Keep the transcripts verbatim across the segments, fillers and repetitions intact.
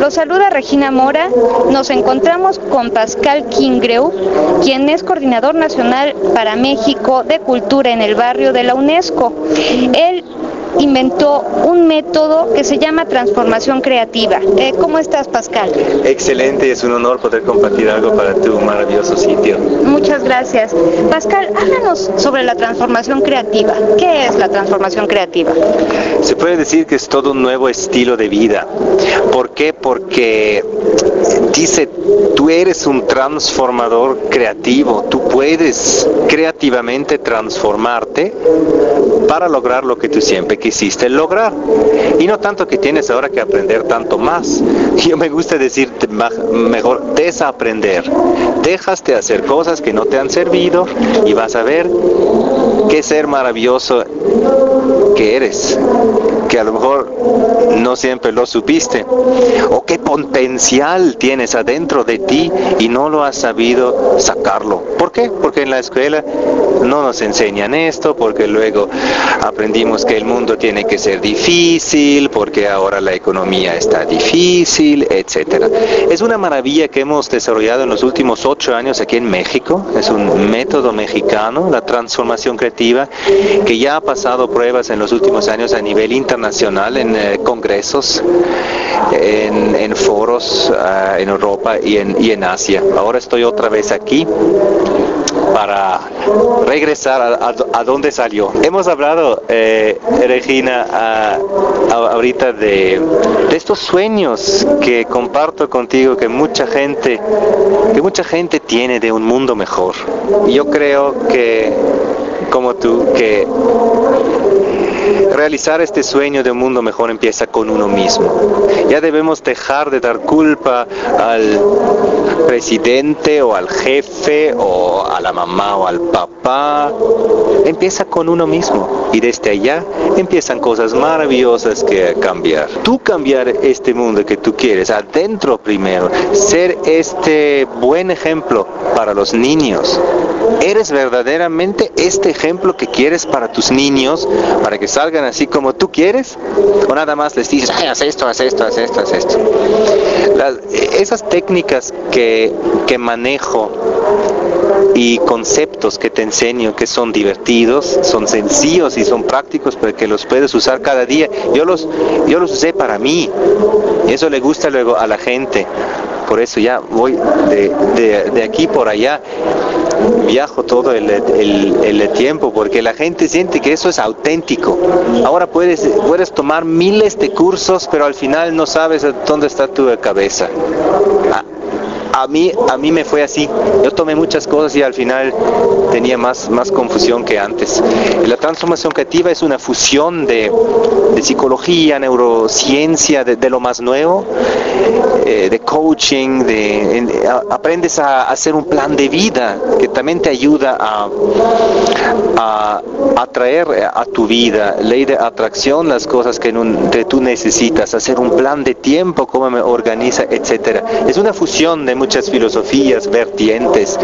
Los saluda Regina Mora. Nos encontramos con Pascal Kingreu, quien es coordinador nacional para México de Cultura en el barrio de la UNESCO. Él inventó un método que se llama transformación creativa. Eh, ¿Cómo estás, Pascal? Excelente, es un honor poder compartir algo para tu maravilloso sitio. Muchas gracias. Pascal, háblanos sobre la transformación creativa. ¿Qué es la transformación creativa? Se puede decir que es todo un nuevo estilo de vida. ¿Por qué? Porque dice, tú eres un transformador creativo. Tú puedes creativamente transformarte para lograr lo que tú siempre quisiste lograr. Y no tanto que tienes ahora que aprender tanto más. Yo me gusta decir mejor desaprender. Dejas de hacer cosas que no te han servido y vas a ver qué ser maravilloso que eres, que a lo mejor no siempre lo supiste, o qué potencial tienes adentro de ti y no lo has sabido sacarlo. ¿Por qué? Porque en la escuela no nos enseñan esto, porque luego aprendimos que el mundo tiene que ser difícil, porque ahora la economía está difícil, etcétera. Es una maravilla que hemos desarrollado en los últimos ocho años aquí en México. Es un método mexicano, la transformación creativa, que ya ha pasado pruebas en los últimos años a nivel internacional, en eh, congresos, en, en foros uh, en Europa y en, y en Asia. Ahora estoy otra vez aquí para regresar a, a, a donde salió. Hemos hablado, eh, Regina, a, a, ahorita de, de estos sueños que comparto contigo, que mucha gente, que mucha gente tiene de un mundo mejor. Y yo creo que, como tú, que realizar este sueño de un mundo mejor empieza con uno mismo. Ya debemos dejar de dar culpa al presidente o al jefe o a la mamá o al papá. Empieza con uno mismo y desde allá empiezan cosas maravillosas que cambiar. Tú cambiar este mundo que tú quieres adentro primero, ser este buen ejemplo para los niños. ¿Eres verdaderamente este ejemplo que quieres para tus niños, para que salgan así como tú quieres? ¿O nada más les dices, ay, haz esto, haz esto, haz esto, haz esto? Las, esas técnicas que, que manejo y conceptos que te enseño, que son divertidos, son sencillos y son prácticos, pero que los puedes usar cada día. Yo los, yo los usé para mí. Y eso le gusta luego a la gente. Por eso ya voy de, de, de aquí por allá, viajo todo el, el, el tiempo, porque la gente siente que eso es auténtico. Ahora puedes, puedes tomar miles de cursos, pero al final no sabes dónde está tu cabeza. Ah, A mí, a mí me fue así. Yo tomé muchas cosas y al final tenía más, más confusión que antes. La transformación creativa es una fusión de, de psicología, neurociencia, de, de lo más nuevo, eh, de coaching, de, en, a, aprendes a, a hacer un plan de vida que también te ayuda a, a atraer a tu vida, ley de atracción, las cosas que, no, que tú necesitas, hacer un plan de tiempo, cómo me organiza, etcétera. Es una fusión de muchas filosofías, vertientes,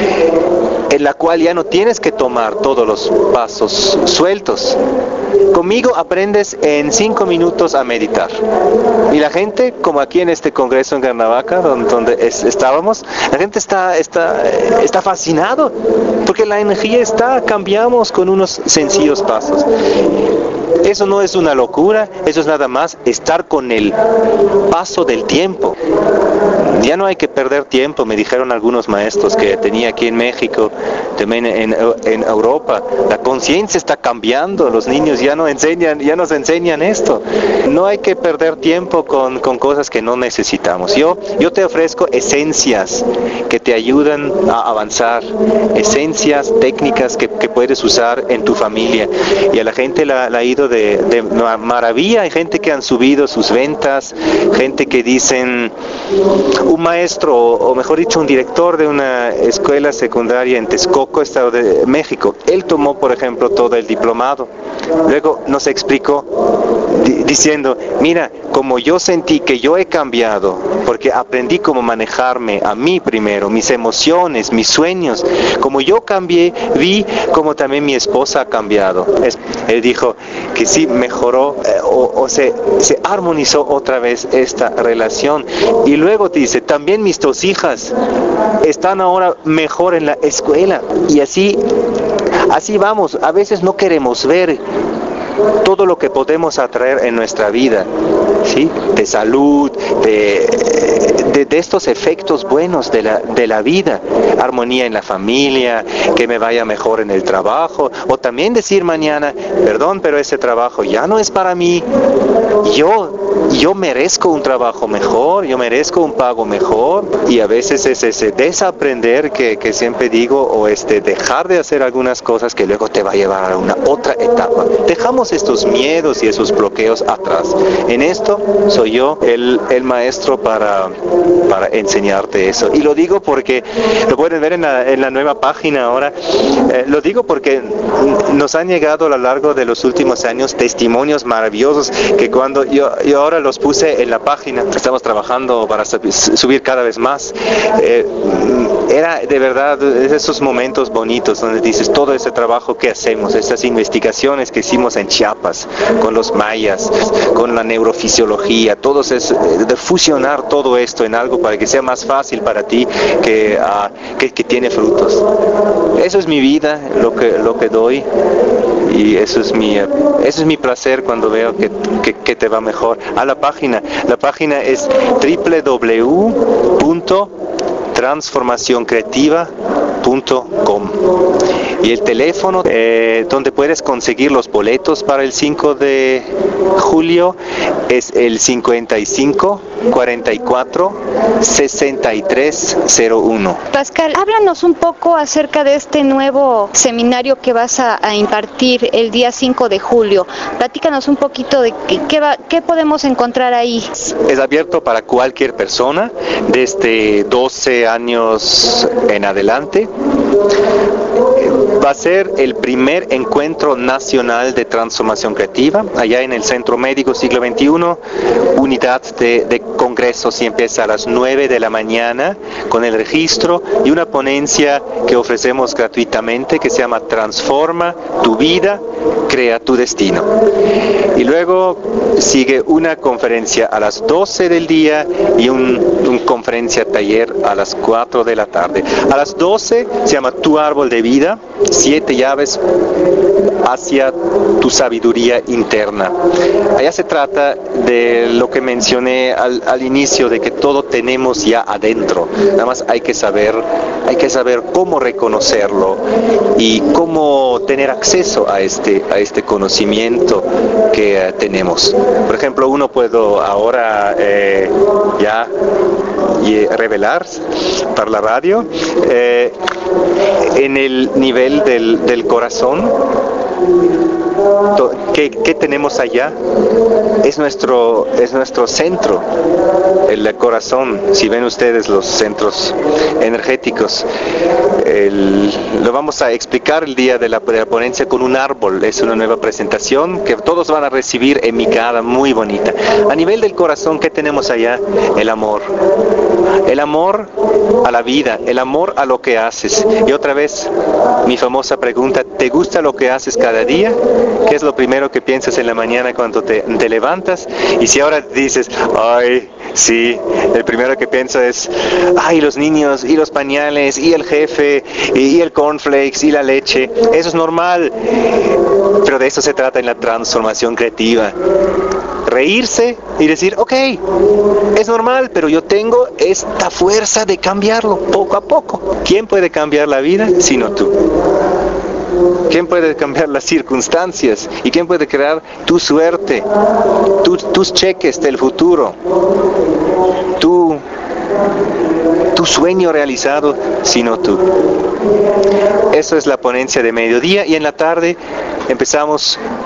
en la cual ya no tienes que tomar todos los pasos sueltos. Conmigo aprendes en cinco minutos a meditar. Y la gente, como aquí en este congreso en Cuernavaca, donde, donde es, estábamos, la gente está, está, está fascinado, porque la energía está, cambiamos con unos sencillos pasos. Eso no es una locura, eso es nada más estar con el paso del tiempo. Ya no hay que perder tiempo, me dijeron algunos maestros que tenía aquí en México, también en, en Europa. La conciencia está cambiando, los niños ya no enseñan, ya nos enseñan esto. No hay que perder tiempo con, con cosas que no necesitamos. Yo, yo te ofrezco esencias que te ayudan a avanzar, esencias, técnicas que, que puedes usar en tu familia. Y a la gente la, la ha ido de, de maravilla. Hay gente que han subido sus ventas, gente que dicen, un maestro, o mejor dicho, un director de una escuela secundaria en Texcoco, Estado de México. Él tomó, por ejemplo, todo el diplomado. Luego nos explicó di- diciendo, mira, como yo sentí que yo he cambiado, porque aprendí cómo manejarme a mí primero, mis emociones, mis sueños, como yo cambié, vi como también mi esposa ha cambiado. Es, él dijo que sí mejoró eh, o, o se, se armonizó otra vez esta relación. Y luego dice, también mis dos hijas están ahora mejor en la escuela. Y así, así vamos. A veces no queremos ver todo lo que podemos atraer en nuestra vida, ¿sí? De salud, de, de, de estos efectos buenos de la, de la vida, armonía en la familia, que me vaya mejor en el trabajo, o también decir mañana, perdón, pero ese trabajo ya no es para mí, yo, yo merezco un trabajo mejor, yo merezco un pago mejor, y a veces es ese desaprender que, que siempre digo, o este dejar de hacer algunas cosas que luego te va a llevar a una otra etapa. Dejamos estos miedos y esos bloqueos atrás. En esto soy yo el, el maestro para, para enseñarte eso. Y lo digo porque, lo pueden ver en la, en la nueva página ahora, eh, lo digo porque nos han llegado a lo largo de los últimos años testimonios maravillosos que cuando yo, yo ahora los puse en la página, estamos trabajando para subir cada vez más, eh, era de verdad esos momentos bonitos donde dices todo ese trabajo que hacemos, estas investigaciones que hicimos en Chiapas, con los mayas, con la neurofisiología, todos es de fusionar todo esto en algo para que sea más fácil para ti, que, uh, que, que tiene frutos. Eso es mi vida, lo que, lo que doy, y eso es mi, eso es mi placer cuando veo que, que, que te va mejor. A la página, la página es doble u doble u doble u punto transformación creativa punto com y el teléfono eh, donde puedes conseguir los boletos para el cinco de julio es el cincuenta y cinco cuarenta y cuatro sesenta y tres cero uno. Pascal, háblanos un poco acerca de este nuevo seminario que vas a, a impartir el día cinco de julio. Platícanos un poquito de qué, qué, va, qué podemos encontrar ahí. Es abierto para cualquier persona desde doce años en adelante. Va a ser el primer encuentro nacional de transformación creativa, allá en el Centro Médico Siglo veintiuno, unidad de, de congresos, y empieza a las nueve de la mañana con el registro y una ponencia que ofrecemos gratuitamente que se llama Transforma tu vida, crea tu destino. Y luego sigue una conferencia a las doce del día y un, un conferencia taller a las cuatro de la tarde. A las doce se llama Tu Árbol de Vida, siete llaves hacia tu sabiduría interna. Allá se trata de lo que mencioné al, al inicio, de que todo tenemos ya adentro. Nada más hay que saber, hay que saber cómo reconocerlo y cómo tener acceso a este, a este conocimiento que uh, tenemos. Por ejemplo, uno puede ahora eh, ya y revelar para la radio eh, en el nivel del, del corazón. ¿Qué, ¿Qué tenemos allá? Es nuestro, es nuestro centro, el corazón. Si ven ustedes los centros energéticos, el, lo vamos a explicar el día de la, de la ponencia con un árbol. Es una nueva presentación que todos van a recibir en mi cara, muy bonita. A nivel del corazón, ¿qué tenemos allá? El amor. El amor a la vida, el amor a lo que haces. Y otra vez, mi famosa pregunta, ¿te gusta lo que haces cada día? ¿Qué es lo primero que piensas en la mañana cuando te, te levantas? Y si ahora dices, ay, sí, el primero que pienso es, ay, los niños, y los pañales, y el jefe, y, y el cornflakes, y la leche, eso es normal. Pero de eso se trata en la transformación creativa. Reírse y decir, ok, es normal, pero yo tengo esta fuerza de cambiarlo poco a poco. ¿Quién puede cambiar la vida sino tú? ¿Quién puede cambiar las circunstancias? ¿Y quién puede crear tu suerte, tu, tus cheques del futuro, tu, tu sueño realizado, sino tú? Eso es la ponencia de mediodía, y en la tarde empezamos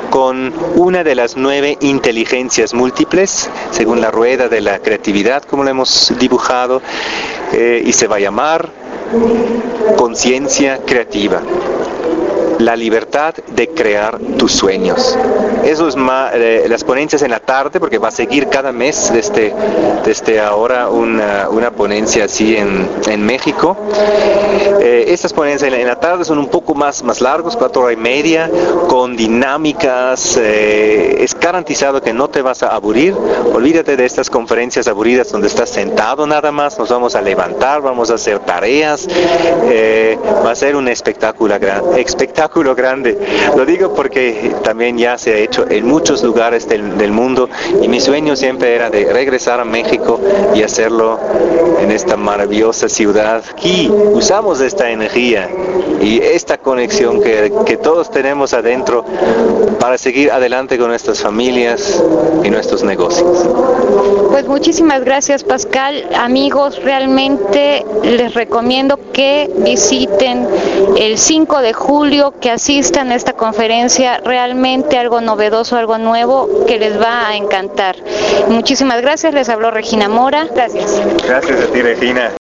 con una de las nueve inteligencias múltiples, según la rueda de la creatividad, como lo hemos dibujado, eh, y se va a llamar conciencia creativa. La libertad de crear tus sueños. Eso es más, eh, las ponencias en la tarde, porque va a seguir cada mes desde, desde ahora una, una ponencia así en, en México. Eh, estas ponencias en la, en la tarde son un poco más, más largos, cuatro horas y media, con dinámicas. Eh, es garantizado que no te vas a aburrir. Olvídate de estas conferencias aburridas donde estás sentado nada más. Nos vamos a levantar, vamos a hacer tareas. Eh, va a ser un espectáculo, espectáculo grande. Lo digo porque también ya se ha hecho en muchos lugares del, del mundo, y mi sueño siempre era de regresar a México y hacerlo en esta maravillosa ciudad. Aquí usamos esta energía y esta conexión que, que todos tenemos adentro para seguir adelante con nuestras familias y nuestros negocios. Pues muchísimas gracias, Pascal. Amigos, realmente les recomiendo que visiten el cinco de julio, que asistan a esta conferencia, realmente algo novedoso, algo nuevo que les va a encantar. Muchísimas gracias, les habló Regina Mora. Gracias. Gracias a ti, Regina.